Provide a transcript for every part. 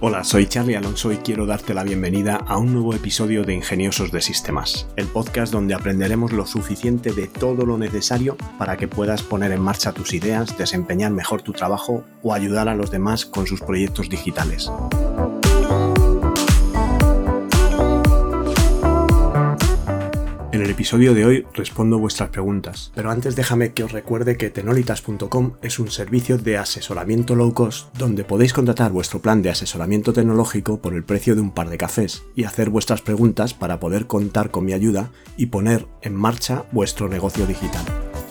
Hola, soy Charlie Alonso y quiero darte la bienvenida a un nuevo episodio de Ingeniosos de Sistemas, el podcast donde aprenderemos lo suficiente de todo lo necesario para que puedas poner en marcha tus ideas, desempeñar mejor tu trabajo o ayudar a los demás con sus proyectos digitales. En el episodio de hoy respondo vuestras preguntas, pero antes déjame que os recuerde que Tenolitas.com es un servicio de asesoramiento low cost donde podéis contratar vuestro plan de asesoramiento tecnológico por el precio de un par de cafés y hacer vuestras preguntas para poder contar con mi ayuda y poner en marcha vuestro negocio digital.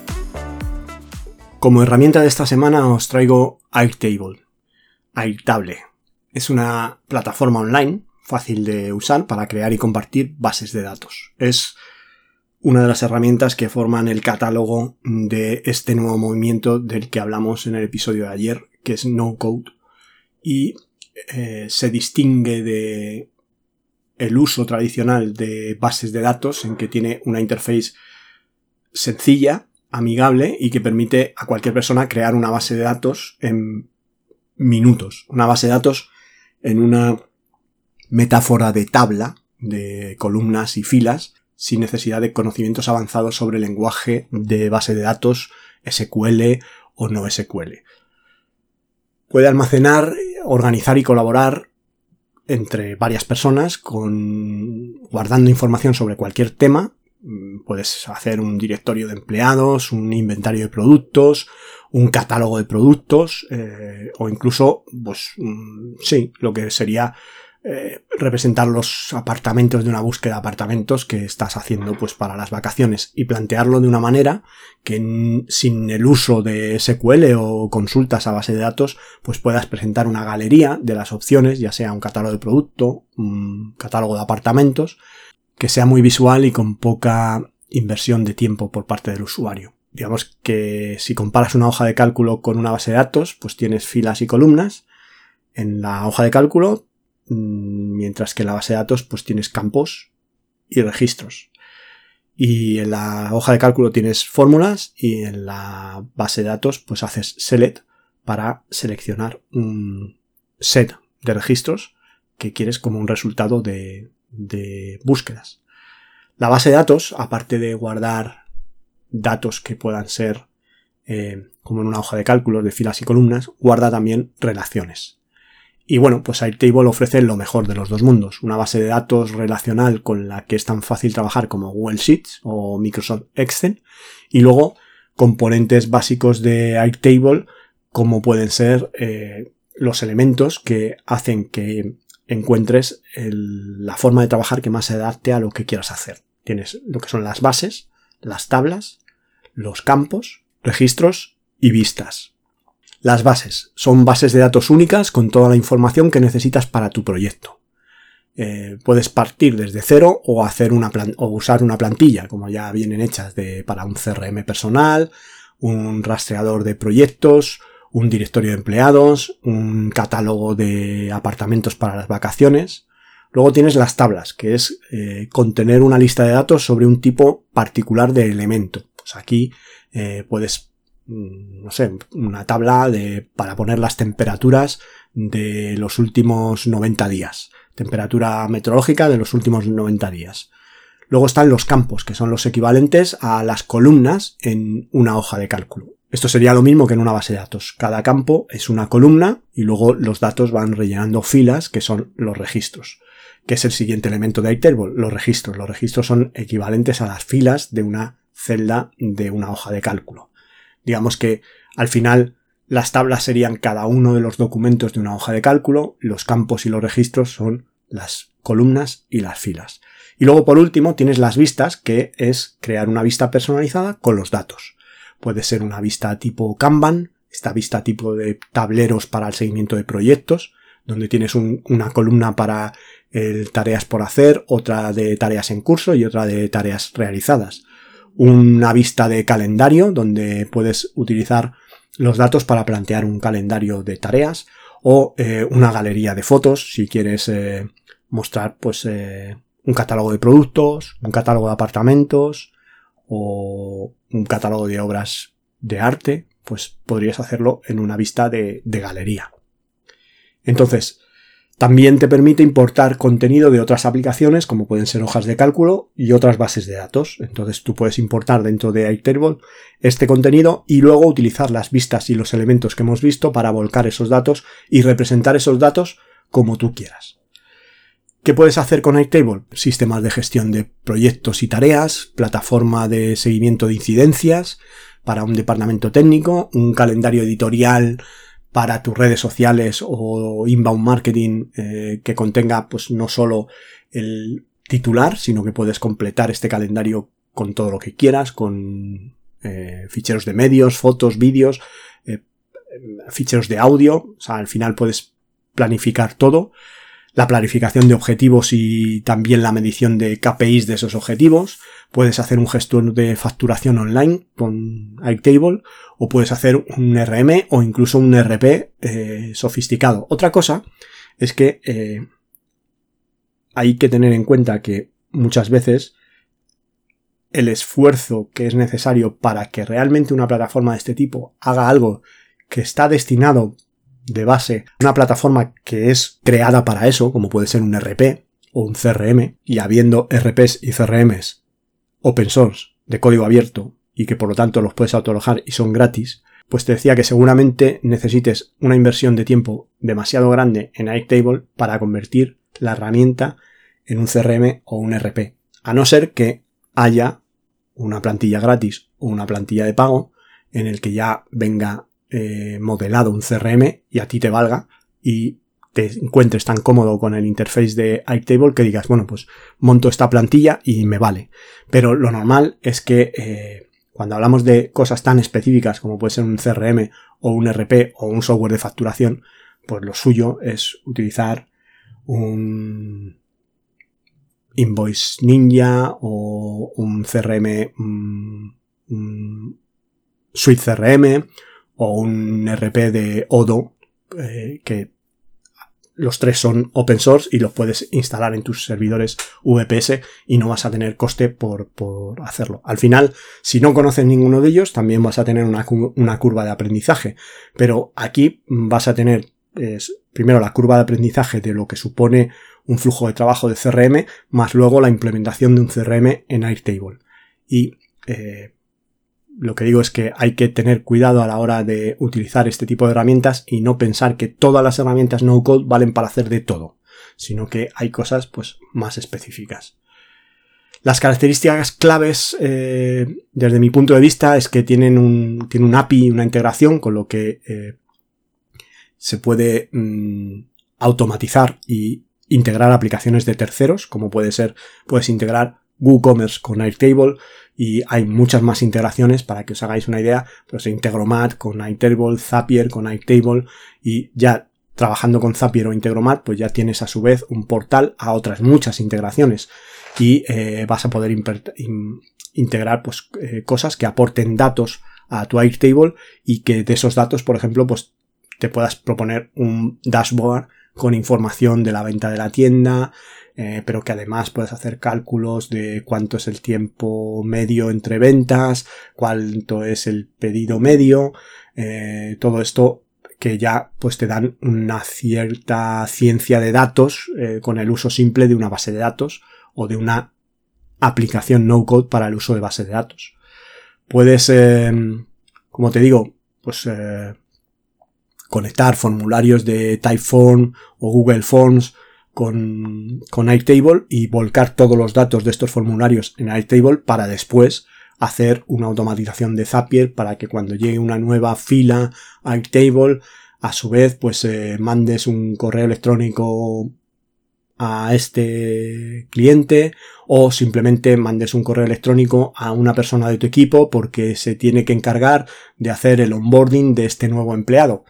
Como herramienta de esta semana os traigo Airtable. Airtable es una plataforma online fácil de usar para crear y compartir bases de datos. Es una de las herramientas que forman el catálogo de este nuevo movimiento del que hablamos en el episodio de ayer, que es No Code, y se distingue de el uso tradicional de bases de datos en que tiene una interface sencilla, amigable y que permite a cualquier persona crear una base de datos en minutos. Una base de datos en una metáfora de tabla, de columnas y filas, sin necesidad de conocimientos avanzados sobre el lenguaje de base de datos SQL o no SQL. Puede almacenar, organizar y colaborar entre varias personas guardando información sobre cualquier tema. Puedes hacer un directorio de empleados, un inventario de productos, un catálogo de productos o incluso, lo que sería representar los apartamentos de una búsqueda de apartamentos que estás haciendo para las vacaciones y plantearlo de una manera que sin el uso de SQL o consultas a base de datos puedas presentar una galería de las opciones, ya sea un catálogo de producto, un catálogo de apartamentos, que sea muy visual y con poca inversión de tiempo por parte del usuario. Digamos que si comparas una hoja de cálculo con una base de datos, tienes filas y columnas en la hoja de cálculo, mientras que en la base de datos tienes campos y registros. Y en la hoja de cálculo tienes fórmulas y en la base de datos haces select para seleccionar un set de registros que quieres como un resultado de búsquedas. La base de datos, aparte de guardar datos que puedan ser como en una hoja de cálculo de filas y columnas, guarda también relaciones. Y Airtable ofrece lo mejor de los dos mundos. Una base de datos relacional con la que es tan fácil trabajar como Google Sheets o Microsoft Excel. Y luego componentes básicos de Airtable como pueden ser los elementos que hacen que encuentres la forma de trabajar que más se adapte a lo que quieras hacer. Tienes lo que son las bases, las tablas, los campos, registros y vistas. Las bases son bases de datos únicas con toda la información que necesitas para tu proyecto. Puedes partir desde cero o usar una plantilla, como ya vienen hechas para un CRM personal, un rastreador de proyectos, un directorio de empleados, un catálogo de apartamentos para las vacaciones. Luego tienes las tablas, que es contener una lista de datos sobre un tipo particular de elemento. Aquí puedes una tabla para poner las temperaturas de los últimos 90 días. Temperatura meteorológica de los últimos 90 días. Luego están los campos, que son los equivalentes a las columnas en una hoja de cálculo. Esto sería lo mismo que en una base de datos. Cada campo es una columna y luego los datos van rellenando filas, que son los registros, que es el siguiente elemento de Airtable, los registros. Los registros son equivalentes a las filas de una celda de una hoja de cálculo. Digamos que al final las tablas serían cada uno de los documentos de una hoja de cálculo, los campos y los registros son las columnas y las filas. Y luego por último tienes las vistas, que es crear una vista personalizada con los datos. Puede ser una vista tipo Kanban, esta vista tipo de tableros para el seguimiento de proyectos, donde tienes una columna para tareas por hacer, otra de tareas en curso y otra de tareas realizadas. Una vista de calendario donde puedes utilizar los datos para plantear un calendario de tareas o una galería de fotos si quieres mostrar un catálogo de productos, un catálogo de apartamentos o un catálogo de obras de arte, podrías hacerlo en una vista de galería. Entonces, También te permite importar contenido de otras aplicaciones, como pueden ser hojas de cálculo y otras bases de datos. Entonces tú puedes importar dentro de Airtable este contenido y luego utilizar las vistas y los elementos que hemos visto para volcar esos datos y representar esos datos como tú quieras. ¿Qué puedes hacer con Airtable? Sistemas de gestión de proyectos y tareas, plataforma de seguimiento de incidencias para un departamento técnico, un calendario editorial para tus redes sociales o inbound marketing que contenga pues no solo el titular, sino que puedes completar este calendario con todo lo que quieras, con ficheros de medios, fotos, vídeos, ficheros de audio. O sea, al final puedes planificar todo. La planificación de objetivos y también la medición de KPIs de esos objetivos. Puedes hacer un gestor de facturación online con Airtable o puedes hacer un RM o incluso un RP sofisticado. Otra cosa es que hay que tener en cuenta que muchas veces el esfuerzo que es necesario para que realmente una plataforma de este tipo haga algo que está destinado de base a una plataforma que es creada para eso, como puede ser un RP o un CRM, y habiendo RPs y CRMs open source de código abierto y que por lo tanto los puedes autoalojar y son gratis, pues te decía que seguramente necesites una inversión de tiempo demasiado grande en Airtable para convertir la herramienta en un CRM o un RP, a no ser que haya una plantilla gratis o una plantilla de pago en el que ya venga modelado un CRM y a ti te valga y te encuentres tan cómodo con el interface de Airtable que digas, bueno, pues monto esta plantilla y me vale. Pero lo normal es que cuando hablamos de cosas tan específicas como puede ser un CRM o un RP o un software de facturación, pues lo suyo es utilizar un Invoice Ninja o un CRM, un Suite CRM o un RP de Odoo, que los tres son open source y los puedes instalar en tus servidores VPS y no vas a tener coste por hacerlo. Al final, si no conoces ninguno de ellos, también vas a tener una curva de aprendizaje, pero aquí vas a tener primero la curva de aprendizaje de lo que supone un flujo de trabajo de CRM, más luego la implementación de un CRM en Airtable. Y lo que digo es que hay que tener cuidado a la hora de utilizar este tipo de herramientas y no pensar que todas las herramientas no-code valen para hacer de todo, sino que hay cosas pues más específicas. Las características claves, desde mi punto de vista, es que tiene un API, una integración, con lo que se puede automatizar y integrar aplicaciones de terceros, como puedes integrar WooCommerce con Airtable y hay muchas más integraciones. Para que os hagáis una idea, pues Integromat con Airtable, Zapier con Airtable, y ya trabajando con Zapier o Integromat pues ya tienes a su vez un portal a otras muchas integraciones y vas a poder integrar pues cosas que aporten datos a tu Airtable y que de esos datos, por ejemplo, pues te puedas proponer un dashboard con información de la venta de la tienda, pero que además puedes hacer cálculos de cuánto es el tiempo medio entre ventas, cuánto es el pedido medio, todo esto que ya pues te dan una cierta ciencia de datos con el uso simple de una base de datos o de una aplicación no-code para el uso de base de datos. Puedes, como te digo, pues conectar formularios de Typeform o Google Forms con Airtable y volcar todos los datos de estos formularios en Airtable para después hacer una automatización de Zapier para que cuando llegue una nueva fila a Airtable, a su vez pues mandes un correo electrónico a este cliente o simplemente mandes un correo electrónico a una persona de tu equipo porque se tiene que encargar de hacer el onboarding de este nuevo empleado,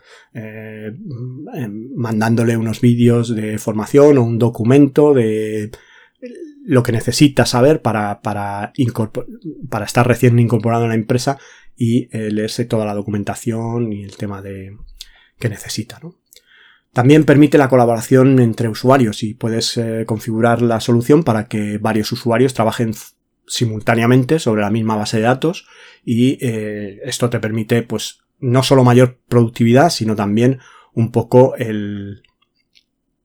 mandándole unos vídeos de formación o un documento de lo que necesita saber para estar recién incorporado en la empresa y leerse toda la documentación y el tema que necesita, ¿no? También permite la colaboración entre usuarios y puedes configurar la solución para que varios usuarios trabajen simultáneamente sobre la misma base de datos y esto te permite pues no solo mayor productividad, sino también un poco el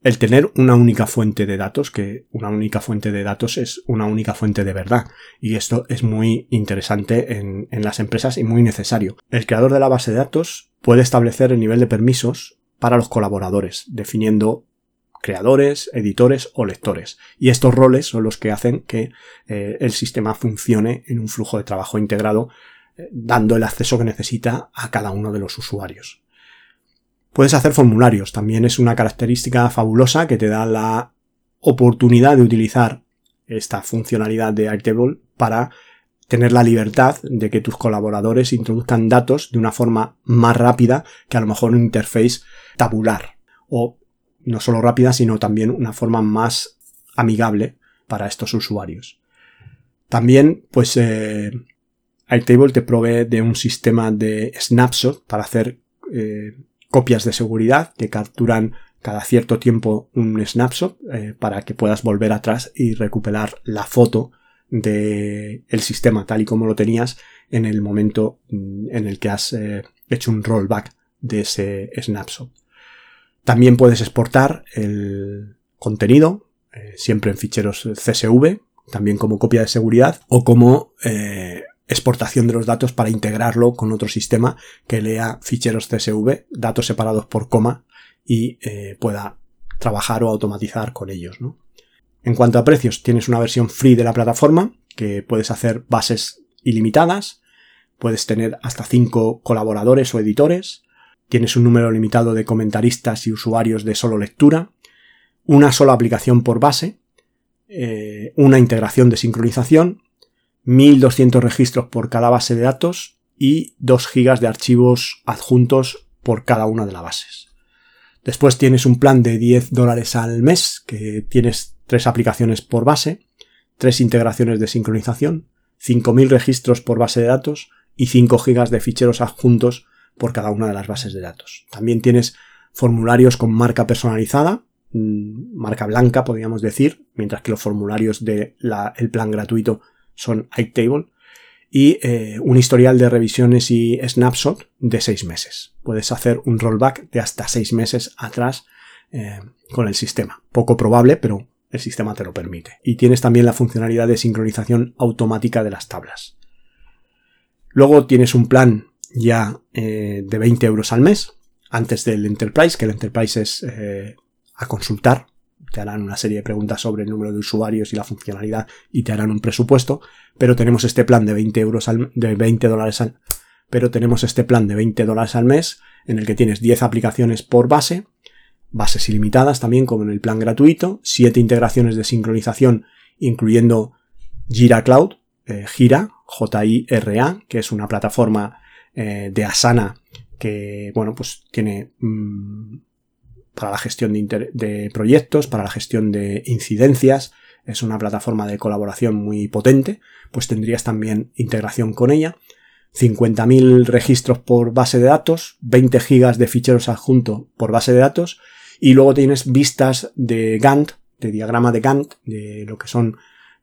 el tener una única fuente de datos, que una única fuente de datos es una única fuente de verdad. Y esto es muy interesante en las empresas y muy necesario. El creador de la base de datos puede establecer el nivel de permisos para los colaboradores, definiendo creadores, editores o lectores. Y estos roles son los que hacen que el sistema funcione en un flujo de trabajo integrado, dando el acceso que necesita a cada uno de los usuarios. Puedes hacer formularios, también es una característica fabulosa que te da la oportunidad de utilizar esta funcionalidad de Airtable para tener la libertad de que tus colaboradores introduzcan datos de una forma más rápida que a lo mejor un interface tabular, o no solo rápida, sino también una forma más amigable para estos usuarios. También, pues, Airtable te provee de un sistema de snapshot para hacer copias de seguridad que capturan cada cierto tiempo un snapshot para que puedas volver atrás y recuperar la foto del sistema tal y como lo tenías en el momento en el que has hecho un rollback de ese snapshot. También puedes exportar el contenido, siempre en ficheros CSV, también como copia de seguridad o como exportación de los datos para integrarlo con otro sistema que lea ficheros CSV, datos separados por coma y pueda trabajar o automatizar con ellos, ¿no? En cuanto a precios, tienes una versión free de la plataforma que puedes hacer bases ilimitadas, puedes tener hasta 5 colaboradores o editores, tienes un número limitado de comentaristas y usuarios de solo lectura, una sola aplicación por base, una integración de sincronización, 1200 registros por cada base de datos y 2 GB de archivos adjuntos por cada una de las bases. Después tienes un plan de $10 al mes que tienes 3 aplicaciones por base, 3 integraciones de sincronización, 5000 registros por base de datos y 5 GB de ficheros adjuntos por cada una de las bases de datos. También tienes formularios con marca personalizada, marca blanca podríamos decir, mientras que los formularios del plan gratuito son Airtable, y un historial de revisiones y snapshot de 6 meses. Puedes hacer un rollback de hasta 6 meses atrás con el sistema. Poco probable, pero el sistema te lo permite. Y tienes también la funcionalidad de sincronización automática de las tablas. Luego tienes un plan ya de 20 euros al mes, antes del Enterprise, que el Enterprise es a consultar. Te harán una serie de preguntas sobre el número de usuarios y la funcionalidad y te harán un presupuesto, pero tenemos este plan de $20 pero tenemos este plan de $20 al mes en el que tienes 10 aplicaciones por base, bases ilimitadas también como en el plan gratuito, 7 integraciones de sincronización incluyendo Jira Cloud, Jira, J-I-R-A, que es una plataforma de Asana que, bueno, pues tiene para la gestión de proyectos, para la gestión de incidencias, es una plataforma de colaboración muy potente, pues tendrías también integración con ella, 50.000 registros por base de datos, 20 gigas de ficheros adjuntos por base de datos, y luego tienes vistas de Gantt, de diagrama de Gantt, de lo que son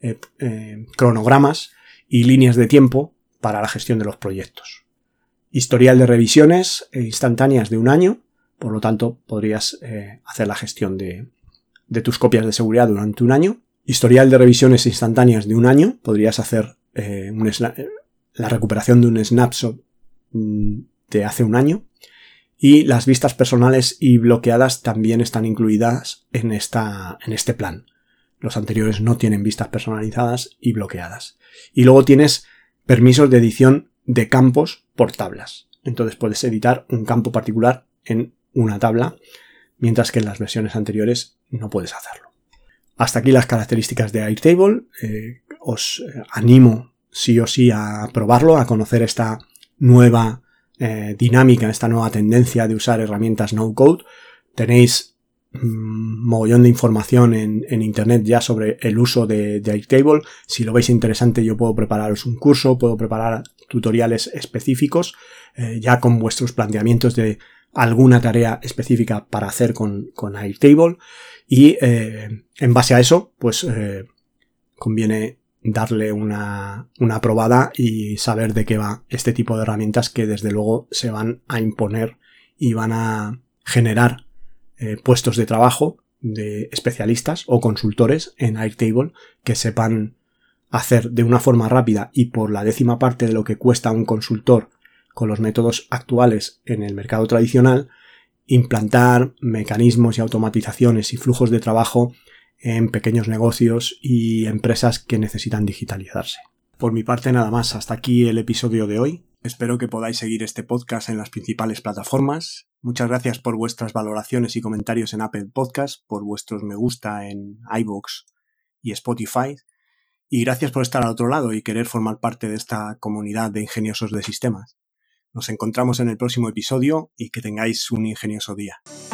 cronogramas y líneas de tiempo para la gestión de los proyectos. Historial de revisiones instantáneas de 1 año, por lo tanto podrías hacer la gestión de tus copias de seguridad durante 1 año. Historial de revisiones instantáneas de 1 año, podrías hacer la recuperación de un snapshot de hace 1 año. Y las vistas personales y bloqueadas también están incluidas en este plan. Los anteriores no tienen vistas personalizadas y bloqueadas. Y luego tienes permisos de edición de campos por tablas. Entonces puedes editar un campo particular en una tabla, mientras que en las versiones anteriores no puedes hacerlo. Hasta aquí las características de Airtable. Os animo sí o sí a probarlo, a conocer esta nueva dinámica, esta nueva tendencia de usar herramientas no-code. Tenéis mogollón de información en internet ya sobre el uso de Airtable. Si lo veis interesante, yo puedo prepararos un curso, puedo preparar tutoriales específicos ya con vuestros planteamientos de alguna tarea específica para hacer con Airtable, y en base a eso pues conviene darle una probada y saber de qué va este tipo de herramientas que desde luego se van a imponer y van a generar puestos de trabajo de especialistas o consultores en Airtable que sepan hacer de una forma rápida y por la 10ª parte de lo que cuesta un consultor con los métodos actuales en el mercado tradicional, implantar mecanismos y automatizaciones y flujos de trabajo en pequeños negocios y empresas que necesitan digitalizarse. Por mi parte nada más, hasta aquí el episodio de hoy. Espero que podáis seguir este podcast en las principales plataformas. Muchas gracias por vuestras valoraciones y comentarios en Apple Podcast, por vuestros me gusta en iVoox y Spotify. Y gracias por estar al otro lado y querer formar parte de esta comunidad de ingeniosos de sistemas. Nos encontramos en el próximo episodio y que tengáis un ingenioso día.